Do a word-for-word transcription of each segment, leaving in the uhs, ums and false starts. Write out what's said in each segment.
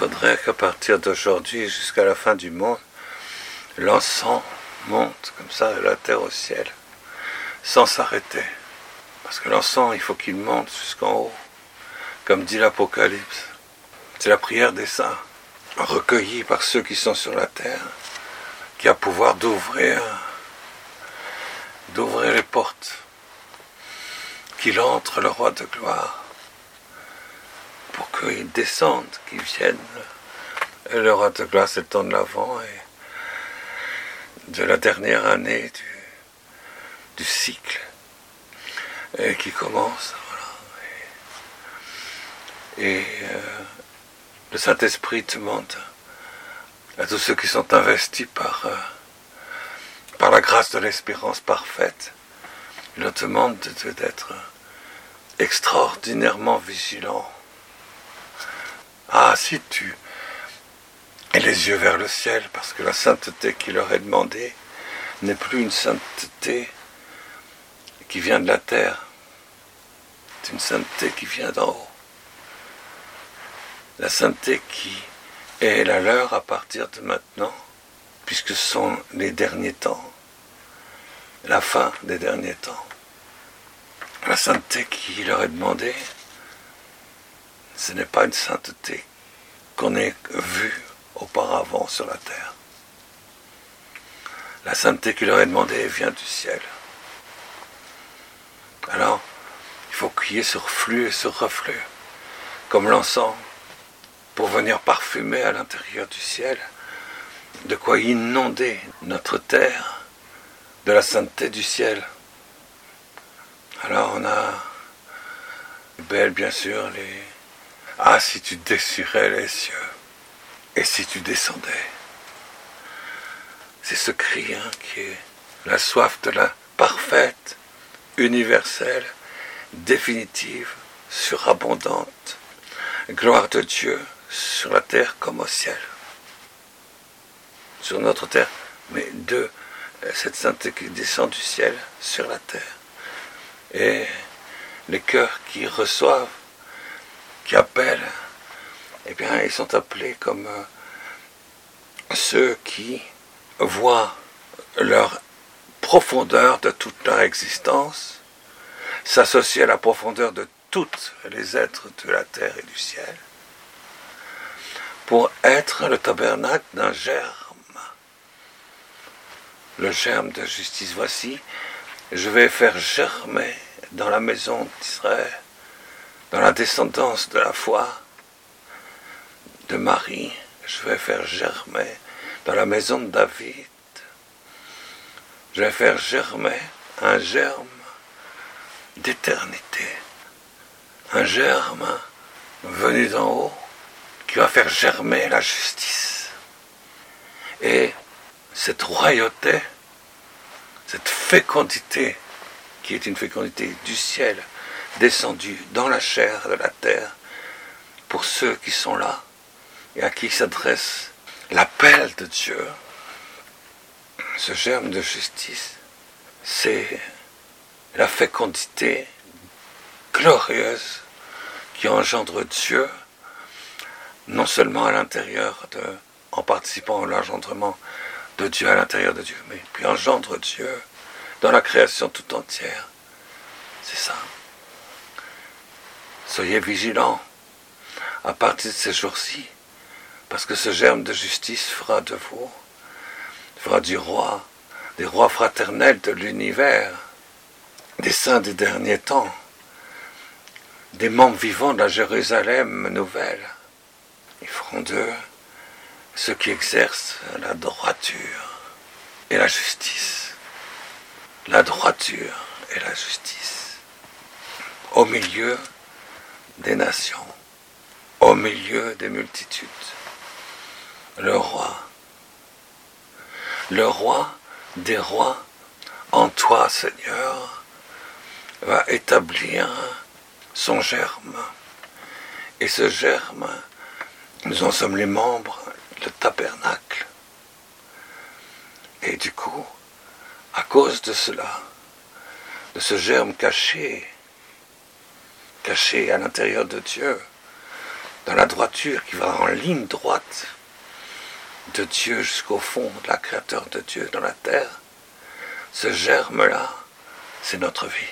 faudrait qu'à partir d'aujourd'hui jusqu'à la fin du monde, l'encens monte comme ça de la terre au ciel, sans s'arrêter. Parce que l'encens, il faut qu'il monte jusqu'en haut, comme dit l'Apocalypse. C'est la prière des saints, recueillie par ceux qui sont sur la terre, qui a pouvoir d'ouvrir, d'ouvrir les portes, qu'il entre le roi de gloire, pour qu'il descende, qu'il vienne. Et le roi de gloire, c'est le temps de l'Avent et de la dernière année du, du cycle, et qui commence. Voilà. Et, et euh, le Saint-Esprit demande à tous ceux qui sont investis par, euh, par la grâce de l'espérance parfaite, il leur demande de, d'être extraordinairement vigilants. Ah, si tu et les yeux vers le ciel, parce que la sainteté qui leur est demandée n'est plus une sainteté qui vient de la terre, c'est une sainteté qui vient d'en haut. La sainteté qui est la leur à partir de maintenant, puisque ce sont les derniers temps, la fin des derniers temps. La sainteté qui leur est demandée, ce n'est pas une sainteté qu'on ait vue auparavant sur la terre. La sainteté qui leur est demandée vient du ciel. Alors, il faut qu'il y ait ce flux et ce reflux, comme l'encens, pour venir parfumer à l'intérieur du ciel, de quoi inonder notre terre de la sainteté du ciel. Alors on a belle, bien sûr, les... Ah, si tu déchirais les cieux, et si tu descendais. C'est ce cri hein, qui est la soif de la parfaite, universelle, définitive, surabondante gloire de Dieu sur la terre comme au ciel. Sur notre terre, mais de cette sainteté qui descend du ciel sur la terre. Et les cœurs qui reçoivent, qui appellent, eh bien, ils sont appelés comme euh, ceux qui voient leur profondeur de toute leur existence s'associer à la profondeur de tous les êtres de la terre et du ciel pour être le tabernacle d'un germe. Le germe de justice, voici, je vais faire germer dans la maison d'Israël, dans la descendance de la foi de Marie, je vais faire germer dans la maison de David, je vais faire germer un germe d'éternité, un germe venu d'en haut qui va faire germer la justice. Et cette royauté, cette fécondité, qui est une fécondité du ciel, descendue dans la chair de la terre, pour ceux qui sont là, et à qui s'adresse l'appel de Dieu, ce germe de justice, c'est la fécondité glorieuse qui engendre Dieu, non seulement à l'intérieur, de, en participant à l'engendrement de Dieu à l'intérieur de Dieu, mais puis engendre Dieu dans la création tout entière. C'est ça. Soyez vigilants à partir de ces jours-ci, parce que ce germe de justice fera de vous, fera du roi, des rois fraternels de l'univers, des saints des derniers temps, des membres vivants de la Jérusalem nouvelle. Ils feront d'eux ceux qui exercent la droiture et la justice. La droiture et la justice. Au milieu des nations, au milieu des multitudes. Le roi, le roi des rois, en toi, Seigneur, va établir son germe. Et ce germe, nous en sommes les membres, le tabernacle. Et du coup, à cause de cela, de ce germe caché, caché à l'intérieur de Dieu, dans la droiture qui va en ligne droite de Dieu jusqu'au fond de la créateur de Dieu dans la terre, ce germe-là, c'est notre vie.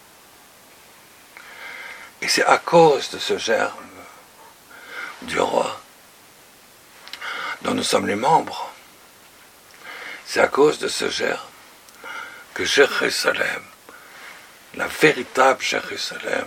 Et c'est à cause de ce germe du roi dont nous sommes les membres, c'est à cause de ce germe que Jérusalem, la véritable Jérusalem,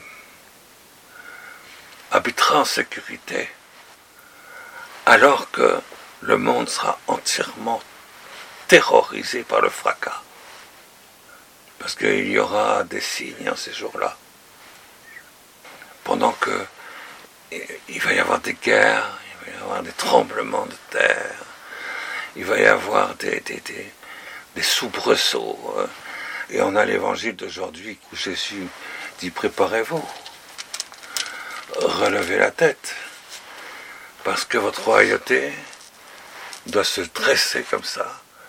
habitera en sécurité, alors que le monde sera entièrement terrorisé par le fracas. Parce qu'il y aura des signes en ces jours-là. Pendant que il va y avoir des guerres, il va y avoir des tremblements de terre, il va y avoir des, des, des, des soubresauts. Et on a l'évangile d'aujourd'hui où Jésus dit « Préparez-vous, relevez la tête, parce que votre royauté doit se dresser comme ça,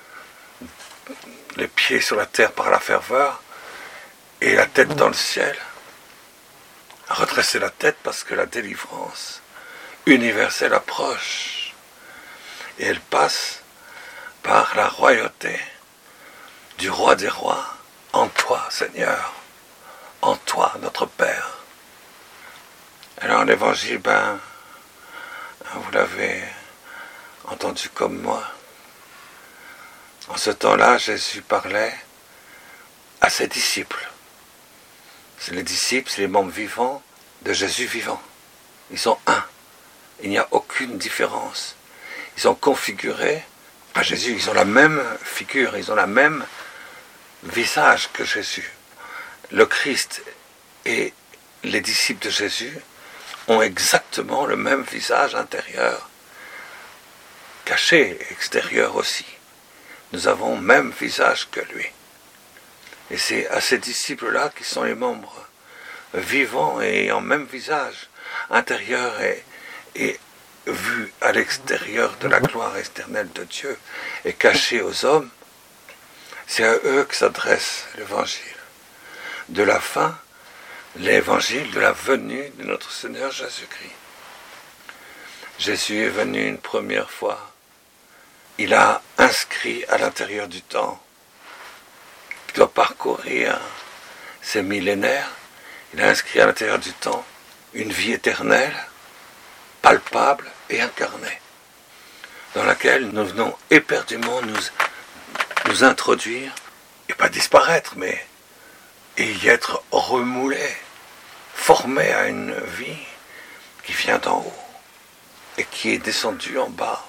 les pieds sur la terre par la ferveur et la tête dans le ciel. Redresser la tête parce que la délivrance universelle approche et elle passe par la royauté du roi des rois en toi, Seigneur, en toi, notre Père. » Alors l'évangile, ben, vous l'avez entendu comme moi. En ce temps-là, Jésus parlait à ses disciples. C'est les disciples, c'est les membres vivants de Jésus vivant. Ils sont un. Il n'y a aucune différence. Ils sont configurés à Jésus. Ils ont la même figure, ils ont la même visage que Jésus. Le Christ et les disciples de Jésus ont exactement le même visage intérieur, caché et extérieur aussi. Nous avons le même visage que lui. Et c'est à ces disciples-là qui sont les membres vivants et en même visage intérieur et, et vu à l'extérieur de la gloire éternelle de Dieu et caché aux hommes. C'est à eux que s'adresse l'évangile de la fin, l'évangile de la venue de notre Seigneur Jésus-Christ. Jésus est venu une première fois. Il a inscrit à l'intérieur du temps, qui doit parcourir ces millénaires, il a inscrit à l'intérieur du temps une vie éternelle, palpable et incarnée, dans laquelle nous venons éperdument nous, nous introduire, et pas disparaître, mais et y être remoulés, formés à une vie qui vient d'en haut et qui est descendue en bas.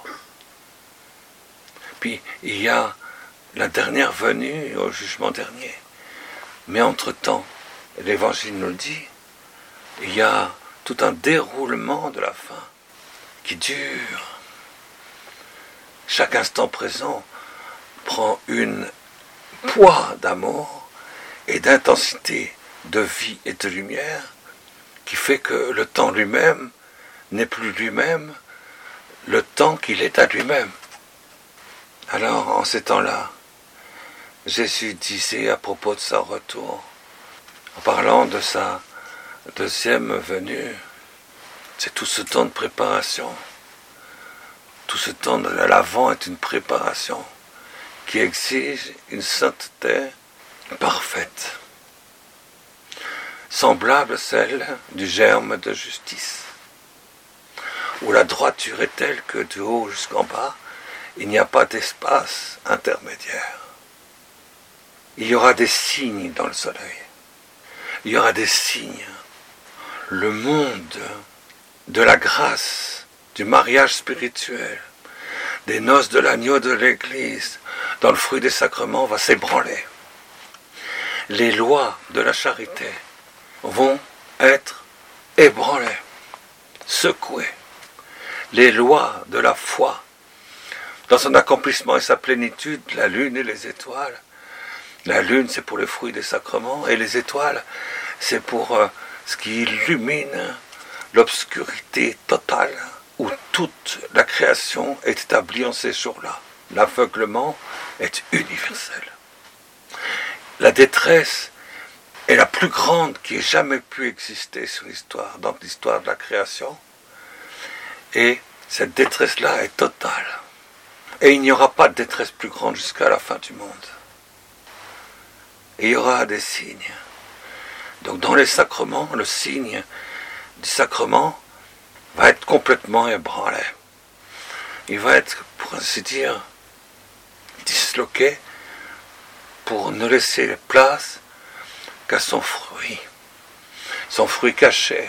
Puis il y a la dernière venue au jugement dernier. Mais entre-temps, l'Évangile nous le dit, il y a tout un déroulement de la fin qui dure. Chaque instant présent prend une poids d'amour et d'intensité de vie et de lumière qui fait que le temps lui-même n'est plus lui-même le temps qu'il est à lui-même. Alors, en ces temps-là, Jésus disait à propos de son retour, en parlant de sa deuxième venue, c'est tout ce temps de préparation. Tout ce temps de l'avant est une préparation qui exige une sainteté parfaite, semblable à celle du germe de justice, où la droiture est telle que du haut jusqu'en bas, il n'y a pas d'espace intermédiaire. Il y aura des signes dans le soleil. Il y aura des signes. Le monde de la grâce, du mariage spirituel, des noces de l'agneau de l'Église, dans le fruit des sacrements, va s'ébranler. Les lois de la charité vont être ébranlées, secouées. Les lois de la foi, dans son accomplissement et sa plénitude, la lune et les étoiles. La lune, c'est pour les fruits des sacrements, et les étoiles, c'est pour euh, ce qui illumine l'obscurité totale, où toute la création est établie en ces jours-là. L'aveuglement est universel. La détresse est la plus grande qui ait jamais pu exister sur l'histoire, dans l'histoire de la création. Et cette détresse-là est totale. Et il n'y aura pas de détresse plus grande jusqu'à la fin du monde. Et il y aura des signes. Donc dans les sacrements, le signe du sacrement va être complètement ébranlé. Il va être, pour ainsi dire, disloqué pour ne laisser place qu'à son fruit, son fruit caché.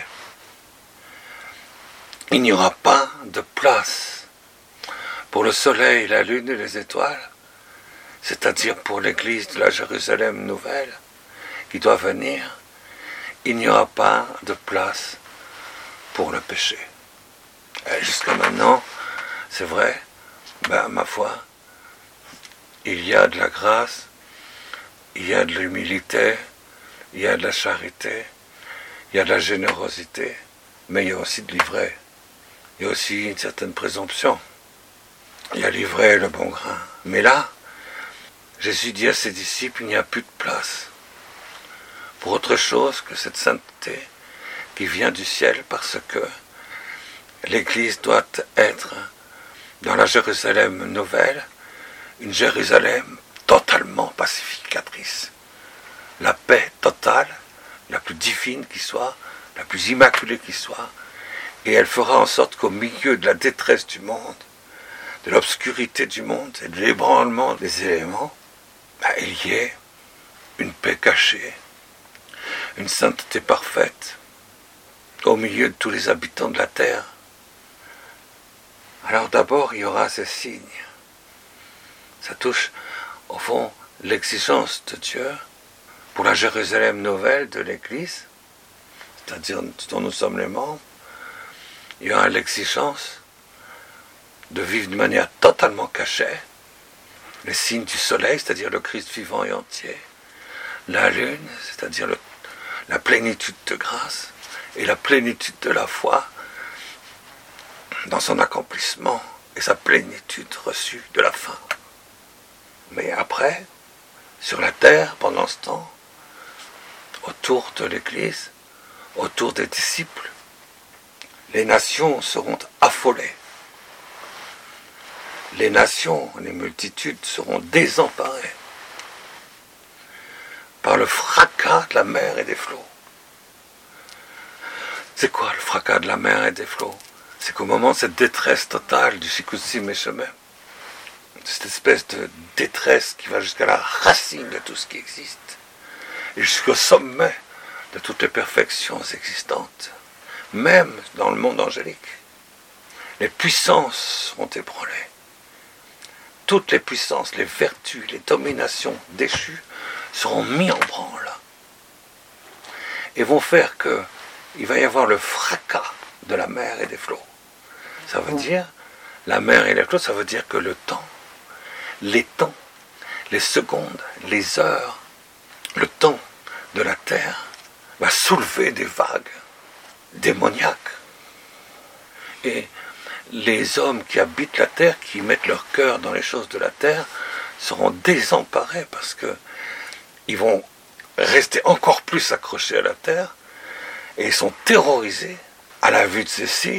Il n'y aura pas de place pour le soleil, la lune et les étoiles, c'est-à-dire pour l'église de la Jérusalem nouvelle qui doit venir. Il n'y aura pas de place pour le péché. Et jusqu'à maintenant, c'est vrai, ben, ma foi, il y a de la grâce, il y a de l'humilité, il y a de la charité, il y a de la générosité, mais il y a aussi de l'ivraie. Il y a aussi une certaine présomption. Il y a l'ivraie et le bon grain. Mais là, Jésus dit à ses disciples, il n'y a plus de place pour autre chose que cette sainteté qui vient du ciel, parce que l'Église doit être dans la Jérusalem nouvelle, une Jérusalem totalement pacificatrice. La paix totale, la plus divine qui soit, la plus immaculée qui soit, et elle fera en sorte qu'au milieu de la détresse du monde, de l'obscurité du monde et de l'ébranlement des éléments, ben, il y ait une paix cachée, une sainteté parfaite, au milieu de tous les habitants de la terre. Alors d'abord, il y aura ces signes. Ça touche, au fond, l'exigence de Dieu pour la Jérusalem nouvelle de l'Église, c'est-à-dire dont nous sommes les membres. Il y aura l'exigence de vivre de manière totalement cachée les signes du soleil, c'est-à-dire le Christ vivant et entier, la lune, c'est-à-dire le, la plénitude de grâce et la plénitude de la foi dans son accomplissement et sa plénitude reçue de la fin. Mais après, sur la terre, pendant ce temps, autour de l'Église, autour des disciples, les nations seront affolées. Les nations, les multitudes seront désemparées par le fracas de la mer et des flots. C'est quoi le fracas de la mer et des flots? C'est qu'au moment de cette détresse totale du Shikutsim et Shemem, cette espèce de détresse qui va jusqu'à la racine de tout ce qui existe, et jusqu'au sommet de toutes les perfections existantes, même dans le monde angélique, les puissances seront ébranlées. Toutes les puissances, les vertus, les dominations déchues seront mises en branle et vont faire que il va y avoir le fracas de la mer et des flots. Ça veut dire, la mer et les flots, ça veut dire que le temps, les temps, les secondes, les heures, le temps de la terre va soulever des vagues démoniaques. Et les hommes qui habitent la terre, qui mettent leur cœur dans les choses de la terre, seront désemparés parce que ils vont rester encore plus accrochés à la terre et ils sont terrorisés à la vue de ces signes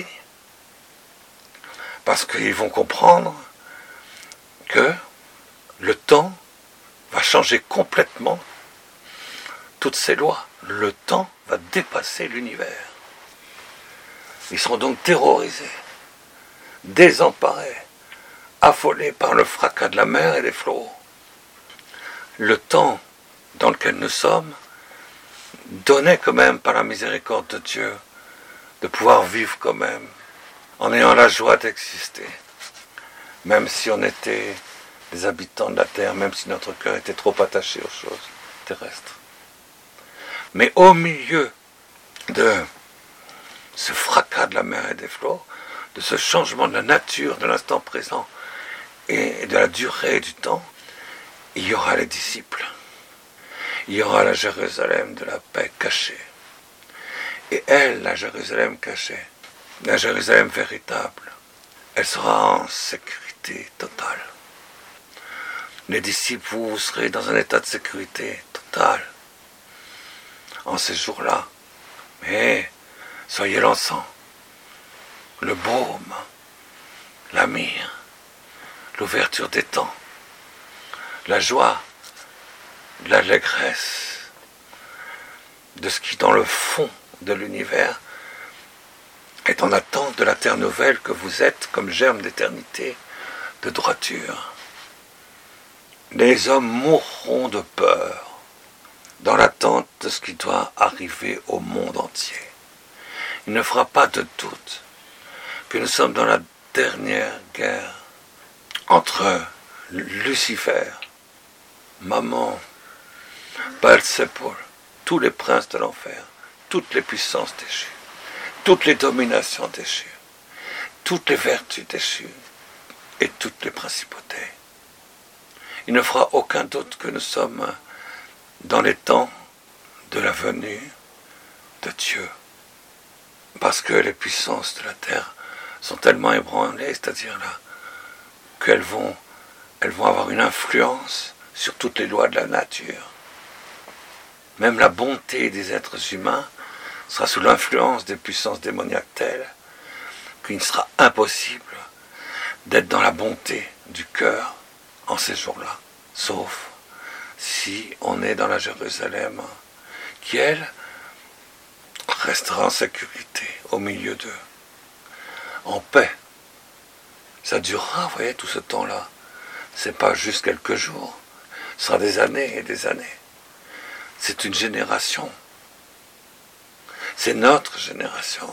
parce qu'ils vont comprendre que le temps va changer complètement toutes ces lois. Le temps va dépasser l'univers. Ils seront donc terrorisés, désemparés, affolés par le fracas de la mer et des flots. Le temps dans lequel nous sommes donnait quand même par la miséricorde de Dieu de pouvoir vivre quand même en ayant la joie d'exister, même si on était des habitants de la terre, même si notre cœur était trop attaché aux choses terrestres. Mais au milieu de ce fracas de la mer et des flots, de ce changement de la nature de l'instant présent et de la durée du temps, il y aura les disciples. Il y aura la Jérusalem de la paix cachée. Et elle, la Jérusalem cachée, la Jérusalem véritable, elle sera en sécurité totale. Les disciples, vous, vous serez dans un état de sécurité totale en ces jours-là. Mais soyez l'encens. le baume, la myrrhe, l'ouverture des temps, la joie, l'allégresse de ce qui, dans le fond de l'univers, est en attente de la terre nouvelle que vous êtes comme germe d'éternité, de droiture. Les hommes mourront de peur dans l'attente de ce qui doit arriver au monde entier. Il ne fera pas de doute que nous sommes dans la dernière guerre entre Lucifer, Mammon, Belzébuth, tous les princes de l'enfer, toutes les puissances déchues, toutes les dominations déchues, toutes les vertus déchues et toutes les principautés. Il ne fera aucun doute que nous sommes dans les temps de la venue de Dieu, parce que les puissances de la terre sont tellement ébranlées, c'est-à-dire là, qu'elles vont, elles vont avoir une influence sur toutes les lois de la nature. Même la bonté des êtres humains sera sous l'influence des puissances démoniaques telles qu'il sera impossible d'être dans la bonté du cœur en ces jours-là, sauf si on est dans la Jérusalem qui, elle, restera en sécurité au milieu d'eux, en paix. Ça durera, vous voyez, tout ce temps-là. C'est pas juste quelques jours, ce sera des années et des années. C'est une génération. C'est notre génération.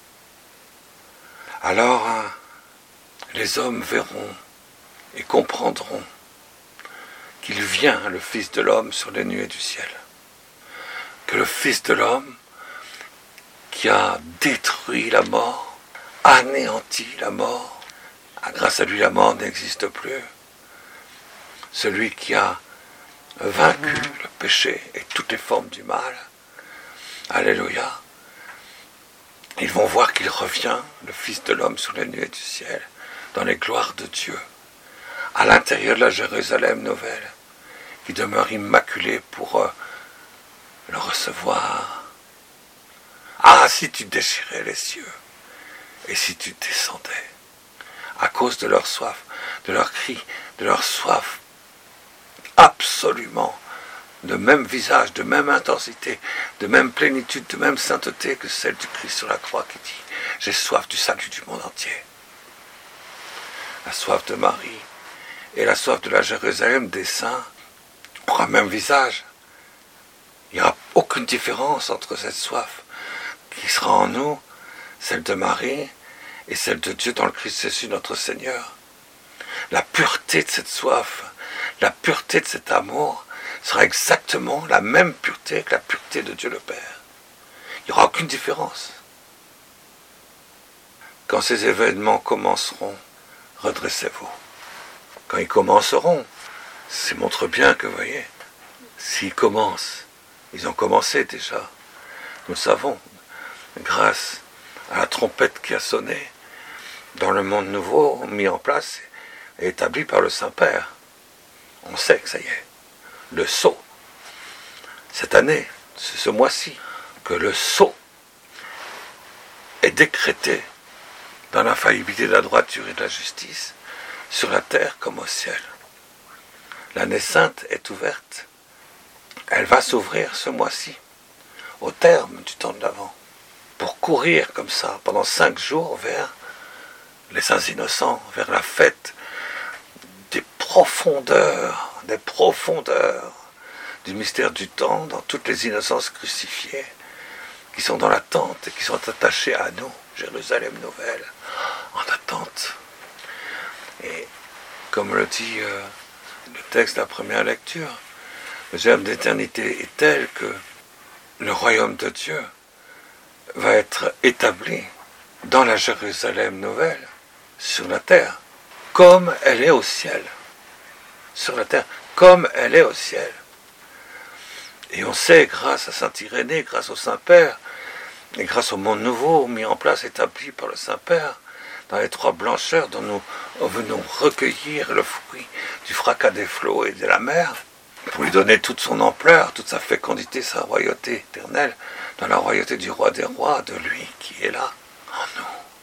Alors, hein, les hommes verront et comprendront qu'il vient, le Fils de l'homme, sur les nuées du ciel. Que le Fils de l'homme, qui a détruit la mort, anéanti la mort, grâce à lui la mort n'existe plus. Celui qui a vaincu le péché et toutes les formes du mal. Alléluia. Ils vont voir qu'il revient, le Fils de l'homme, sur les nuées du ciel, dans les gloires de Dieu, à l'intérieur de la Jérusalem nouvelle, qui demeure immaculée pour euh, le recevoir. Ah, si tu déchirais les cieux, et si tu descendais, à cause de leur soif, de leur cri, de leur soif, absolument, de même visage, de même intensité, de même plénitude, de même sainteté que celle du Christ sur la croix qui dit « J'ai soif du salut du monde entier ». La soif de Marie et la soif de la Jérusalem des saints aura le même visage. Il n'y aura aucune différence entre cette soif qui sera en nous, celle de Marie et celle de Dieu dans le Christ Jésus notre Seigneur. La pureté de cette soif, la pureté de cet amour sera exactement la même pureté que la pureté de Dieu le Père. Il n'y aura aucune différence. Quand ces événements commenceront, redressez-vous. Quand ils commenceront, ça montre bien que, vous voyez, s'ils commencent, ils ont commencé déjà. Nous le savons, grâce à la trompette qui a sonné dans le monde nouveau, mis en place et établi par le Saint-Père. On sait que ça y est. Le sceau, cette année, c'est ce mois-ci, que le sceau est décrété dans l'infaillibilité de la droiture et de la justice, sur la terre comme au ciel. L'année sainte est ouverte. Elle va s'ouvrir ce mois-ci, au terme du temps de l'Avent, pour courir comme ça pendant cinq jours vers les saints innocents, vers la fête des profondeurs, des profondeurs du mystère du temps, dans toutes les innocences crucifiées qui sont dans l'attente et qui sont attachées à nous, Jérusalem nouvelle, en attente. Et comme le dit euh, le texte de la première lecture, le germe d'éternité est tel que le royaume de Dieu va être établi dans la Jérusalem nouvelle, sur la terre, comme elle est au ciel. Sur la terre, comme elle est au ciel. Et on sait, grâce à saint Irénée, grâce au Saint-Père, et grâce au monde nouveau mis en place, établi par le Saint-Père, dans les trois blancheurs dont nous venons recueillir le fruit du fracas des flots et de la mer, pour lui donner toute son ampleur, toute sa fécondité, sa royauté éternelle, dans la royauté du roi des rois, de lui qui est là, en nous.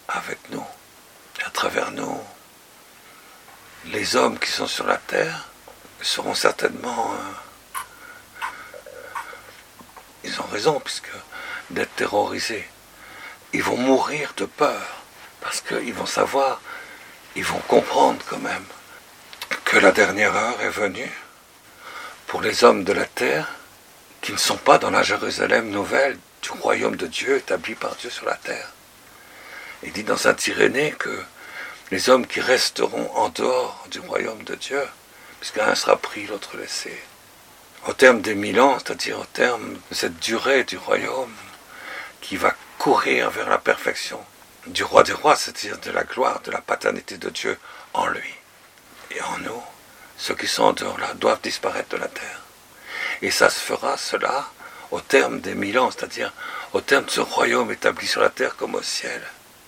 avec nous, et à travers nous. Les hommes qui sont sur la terre seront certainement... Euh, ils ont raison, puisque d'être terrorisés. Ils vont mourir de peur, parce qu'ils vont savoir, ils vont comprendre quand même, que la dernière heure est venue pour les hommes de la terre qui ne sont pas dans la Jérusalem nouvelle du royaume de Dieu établi par Dieu sur la terre. Il dit dans Saint Irénée que les hommes qui resteront en dehors du royaume de Dieu, puisqu'un sera pris, l'autre laissé, au terme des mille ans, c'est-à-dire au terme de cette durée du royaume qui va courir vers la perfection du roi des rois, c'est-à-dire de la gloire, de la paternité de Dieu en lui et en nous, ceux qui sont en dehors là doivent disparaître de la terre. Et ça se fera, cela, au terme des mille ans, c'est-à-dire au terme de ce royaume établi sur la terre comme au ciel.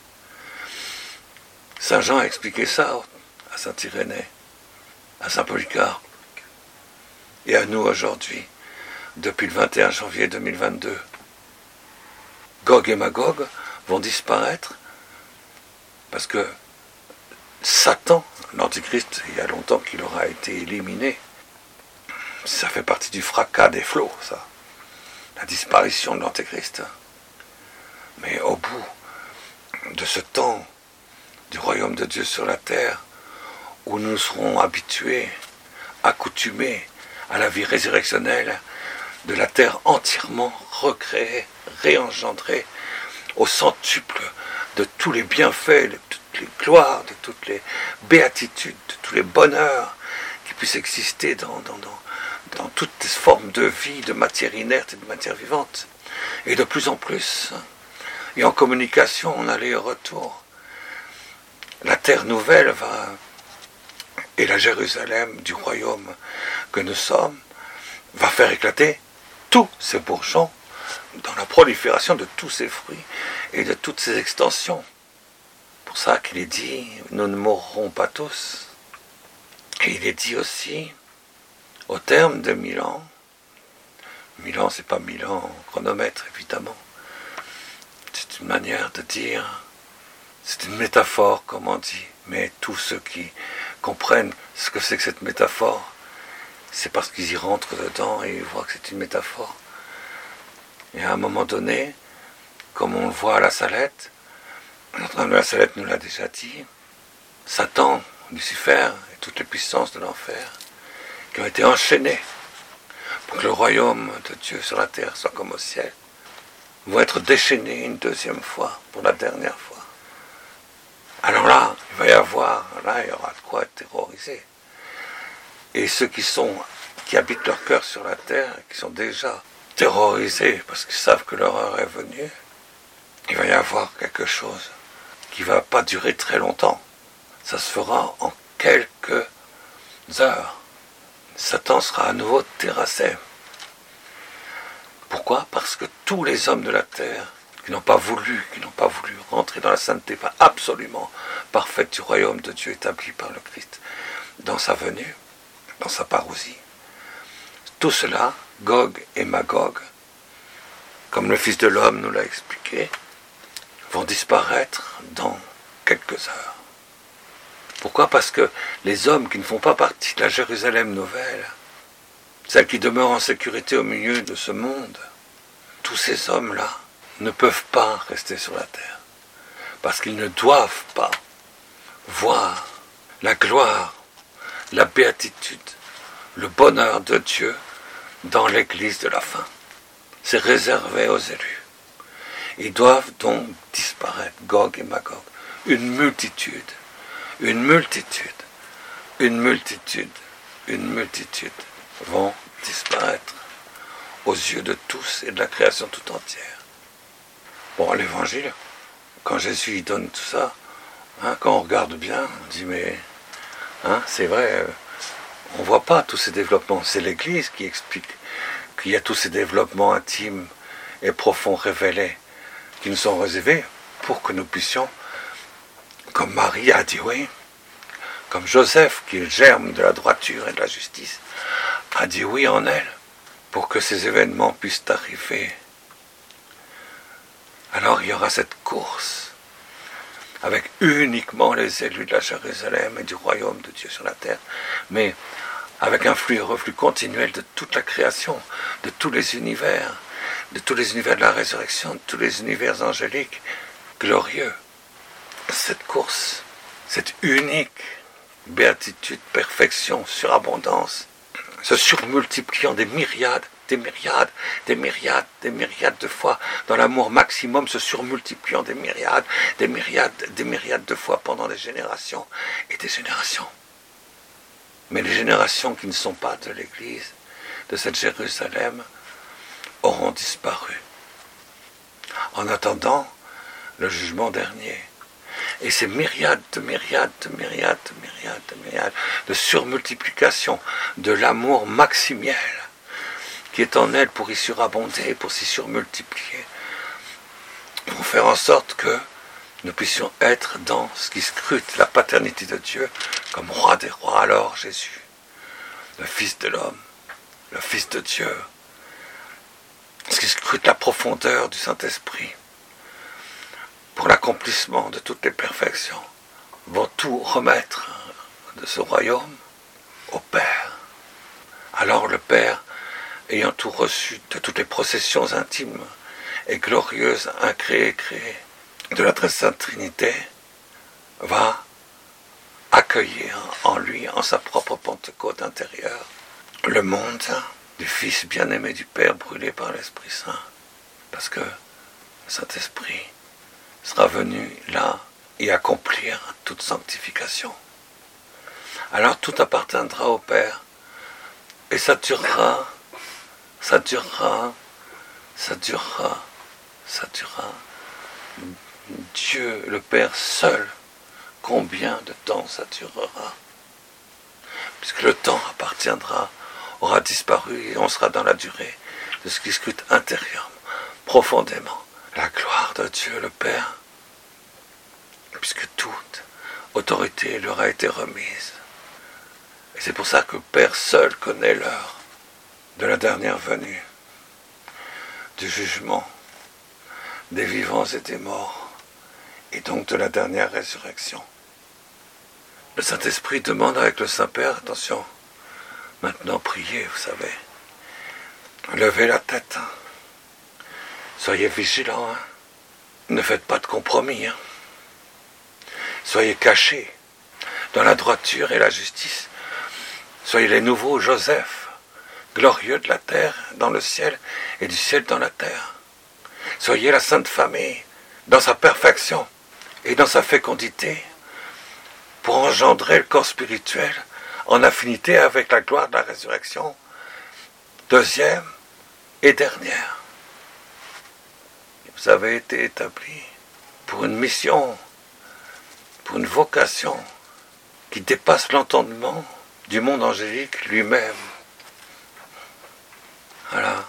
Saint Jean a expliqué ça à Saint Irénée, à Saint Polycarpe, et à nous aujourd'hui, depuis le vingt et un janvier deux mille vingt-deux. Gog et Magog vont disparaître parce que Satan, l'Antichrist, il y a longtemps qu'il aura été éliminé. Ça fait partie du fracas des flots, ça. La disparition de l'Antéchrist. Mais au bout de ce temps du royaume de Dieu sur la terre, où nous serons habitués, accoutumés à la vie résurrectionnelle de la terre entièrement recréée, réengendrée, au centuple de tous les bienfaits, de toutes les gloires, de toutes les béatitudes, de tous les bonheurs qui puissent exister dans, dans, dans, dans toutes les formes de vie, de matière inerte et de matière vivante. Et de plus en plus, et en communication, en aller et retour, la terre nouvelle va, et la Jérusalem du royaume que nous sommes, va faire éclater tous ces bourgeons dans la prolifération de tous ces fruits et de toutes ces extensions. Pour ça qu'il est dit, nous ne mourrons pas tous. Et il est dit aussi, au terme de mille ans, mille ans, c'est pas mille ans en chronomètre, évidemment. C'est une manière de dire, c'est une métaphore, comme on dit. Mais tous ceux qui comprennent ce que c'est que cette métaphore, c'est parce qu'ils y rentrent dedans et ils voient que c'est une métaphore. Et à un moment donné, comme on le voit à la Salette, notre Dame de la Salette nous l'a déjà dit, Satan, Lucifer et toutes les puissances de l'enfer qui ont été enchaînées pour que le royaume de Dieu sur la terre soit comme au ciel, vont être déchaînés une deuxième fois, pour la dernière fois. Alors là, il va y avoir, là, il y aura de quoi être terrorisé. Et ceux qui sont, qui habitent leur cœur sur la terre, qui sont déjà terrorisés parce qu'ils savent que l'horreur est venue, il va y avoir quelque chose qui ne va pas durer très longtemps. Ça se fera en quelques heures. Satan sera à nouveau terrassé. Pourquoi ? Parce que tous les hommes de la terre qui n'ont pas voulu, qui n'ont pas voulu rentrer dans la sainteté absolument parfaite du royaume de Dieu établi par le Christ dans sa venue, dans sa parousie, tout cela, Gog et Magog, comme le Fils de l'homme nous l'a expliqué, vont disparaître dans quelques heures. Pourquoi ? Parce que les hommes qui ne font pas partie de la Jérusalem nouvelle, celle qui demeure en sécurité au milieu de ce monde, tous ces hommes-là ne peuvent pas rester sur la terre, parce qu'ils ne doivent pas voir la gloire, la béatitude, le bonheur de Dieu dans l'église de la fin. C'est réservé aux élus. Ils doivent donc disparaître, Gog et Magog. Une multitude, une multitude, une multitude, une multitude vont disparaître aux yeux de tous et de la création tout entière. Bon, l'évangile, quand Jésus y donne tout ça, hein, quand on regarde bien, on dit mais, hein, c'est vrai, euh, on ne voit pas tous ces développements. C'est l'Église qui explique qu'il y a tous ces développements intimes et profonds révélés qui nous sont réservés pour que nous puissions, comme Marie a dit oui, comme Joseph, qui est le germe de la droiture et de la justice, a dit oui en elle, pour que ces événements puissent arriver. Alors il y aura cette course avec uniquement les élus de la Jérusalem et du royaume de Dieu sur la terre, mais avec un flux et reflux continuel de toute la création, de tous les univers, de tous les univers de la résurrection, de tous les univers angéliques, glorieux. Cette course, cette unique béatitude, perfection, surabondance, se surmultipliant des myriades, des myriades, des myriades, des myriades de fois, dans l'amour maximum, se surmultipliant des myriades, des myriades, des myriades de fois pendant des générations et des générations. Mais les générations qui ne sont pas de l'Église, de cette Jérusalem, auront disparu. En attendant le jugement dernier. Et ces myriades de myriades de myriades de myriades de myriades de surmultiplication de l'amour maximiel qui est en elle pour y surabonder, pour s'y surmultiplier, pour faire en sorte que nous puissions être dans ce qui scrute la paternité de Dieu comme roi des rois, alors Jésus, le Fils de l'homme, le Fils de Dieu, ce qui scrute la profondeur du Saint-Esprit, pour l'accomplissement de toutes les perfections, vont tout remettre de ce royaume au Père. Alors le Père, ayant tout reçu de toutes les processions intimes et glorieuses, incréées, créées, de la très sainte Trinité, va accueillir en lui, en sa propre Pentecôte intérieure, le monde du Fils bien-aimé du Père brûlé par l'Esprit Saint. Parce que le Saint-Esprit sera venu là et accomplir toute sanctification. Alors tout appartiendra au Père et ça durera, ça durera, ça durera, ça durera. Dieu, le Père seul, combien de temps ça durera? Puisque le temps appartiendra, aura disparu et on sera dans la durée de ce qui scrute intérieurement, profondément, la gloire de Dieu le Père, puisque toute autorité leur a été remise. Et c'est pour ça que le Père seul connaît l'heure de la dernière venue, du jugement des vivants et des morts, et donc de la dernière résurrection. Le Saint-Esprit demande avec le Saint-Père, attention, maintenant priez, vous savez, levez la tête, hein. Soyez vigilants, hein. Ne faites pas de compromis, hein. Soyez cachés dans la droiture et la justice, soyez les nouveaux Joseph, glorieux de la terre dans le ciel et du ciel dans la terre. Soyez la Sainte Famille dans sa perfection et dans sa fécondité pour engendrer le corps spirituel en affinité avec la gloire de la résurrection, deuxième et dernière. Vous avez été établis pour une mission, pour une vocation qui dépasse l'entendement du monde angélique lui-même. Voilà.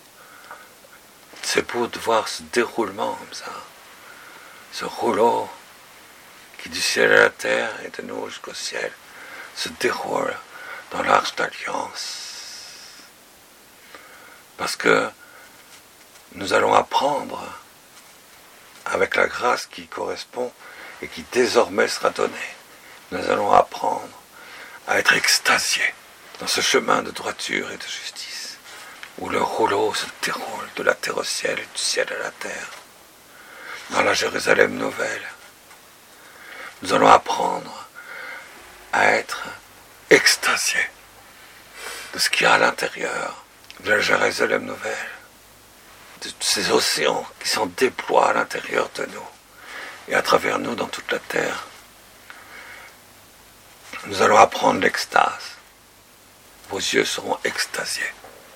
C'est beau de voir ce déroulement comme ça, ce rouleau qui du ciel à la terre et de nous jusqu'au ciel se déroule dans l'arche d'alliance. Parce que nous allons apprendre avec la grâce qui correspond et qui désormais sera donnée. Nous allons apprendre à être extasiés dans ce chemin de droiture et de justice, où le rouleau se déroule de la terre au ciel et du ciel à la terre, dans la Jérusalem nouvelle. Nous allons apprendre à être extasiés de ce qu'il y a à l'intérieur de la Jérusalem nouvelle, de ces océans qui s'en déploient à l'intérieur de nous et à travers nous dans toute la terre. Nous allons apprendre l'extase. Vos yeux seront extasiés.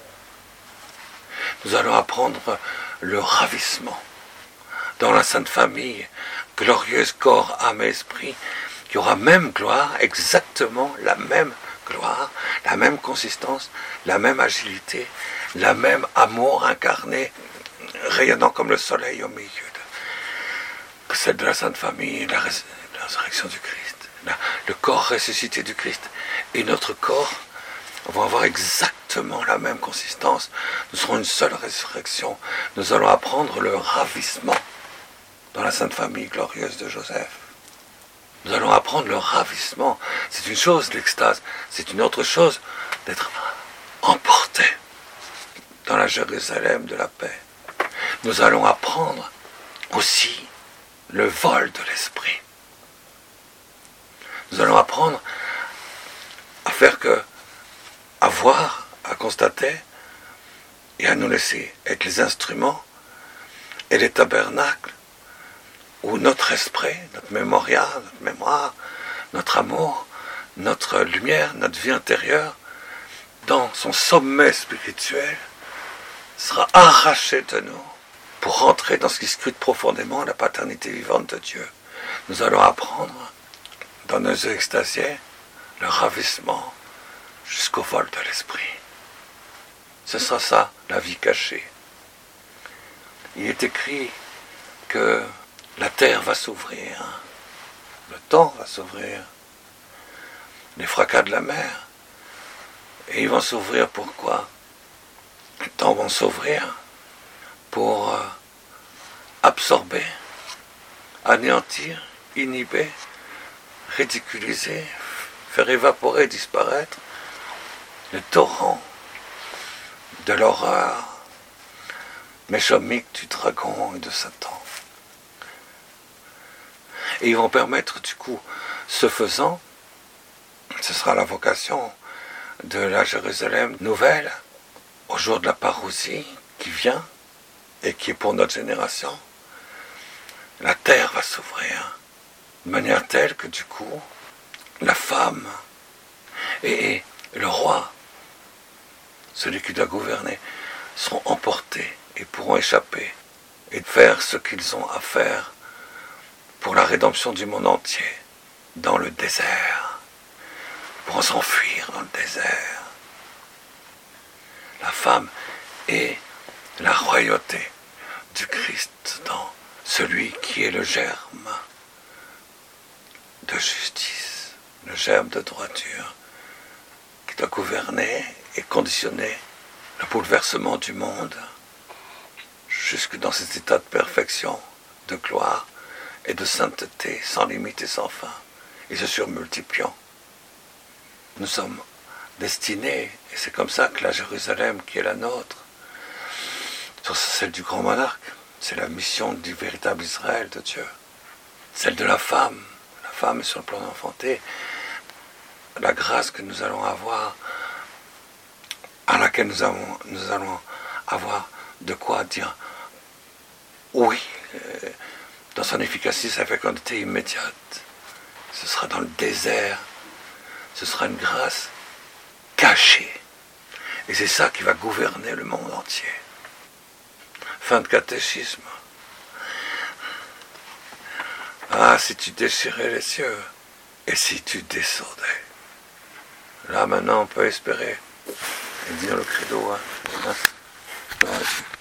Nous allons apprendre le ravissement dans la Sainte Famille, glorieuse corps, âme et esprit, qui aura même gloire, exactement la même gloire, la même consistance, la même agilité, la même amour incarné, rayonnant comme le soleil au milieu de, que celle de la Sainte Famille, la, rés, la résurrection du Christ, la, le corps ressuscité du Christ et notre corps vont avoir exactement la même consistance. Nous serons une seule résurrection. Nous allons apprendre le ravissement dans la Sainte Famille glorieuse de Joseph. Nous allons apprendre le ravissement. C'est une chose, l'extase. C'est une autre chose d'être emporté dans la Jérusalem de la paix. Nous allons apprendre aussi le vol de l'esprit. Nous allons apprendre à faire que, à voir, à constater et à nous laisser être les instruments et les tabernacles où notre esprit, notre mémoria, notre mémoire, notre amour, notre lumière, notre vie intérieure, dans son sommet spirituel, sera arraché de nous pour rentrer dans ce qui scrute profondément la paternité vivante de Dieu. Nous allons apprendre, dans nos yeux extasiés, le ravissement jusqu'au vol de l'esprit. Ce sera ça, la vie cachée. Il est écrit que la terre va s'ouvrir, le temps va s'ouvrir, les fracas de la mer, et ils vont s'ouvrir pourquoi? Les temps vont s'ouvrir pour euh, absorber, anéantir, inhiber, ridiculiser, faire évaporer, disparaître le torrent de l'horreur méchomique du dragon et de Satan. Et ils vont permettre du coup, ce faisant, ce sera la vocation de la Jérusalem nouvelle, au jour de la parousie qui vient et qui est pour notre génération. La terre va s'ouvrir de manière telle que du coup, la femme et le roi, celui qui doit gouverner, seront emportés et pourront échapper et faire ce qu'ils ont à faire pour la rédemption du monde entier dans le désert, pour s'enfuir dans le désert. La femme est la royauté du Christ dans celui qui est le germe de justice, le germe de droiture, qui doit gouverner et conditionner le bouleversement du monde jusque dans cet état de perfection, de gloire et de sainteté sans limite et sans fin, et se surmultipliant. Nous sommes destinés, et c'est comme ça que la Jérusalem qui est la nôtre, sur celle du grand monarque, c'est la mission du véritable Israël de Dieu. Celle de la femme, la femme est sur le plan d'enfanter, la grâce que nous allons avoir, à laquelle nous, avons, nous allons avoir de quoi dire oui, euh, dans son efficacité, sa fécondité immédiate. Ce sera dans le désert, ce sera une grâce cachée. Et c'est ça qui va gouverner le monde entier. Fin de catéchisme. Ah, si tu déchirais les cieux, et si tu descendais. Là, maintenant, on peut espérer et dire le credo. Hein. Hein.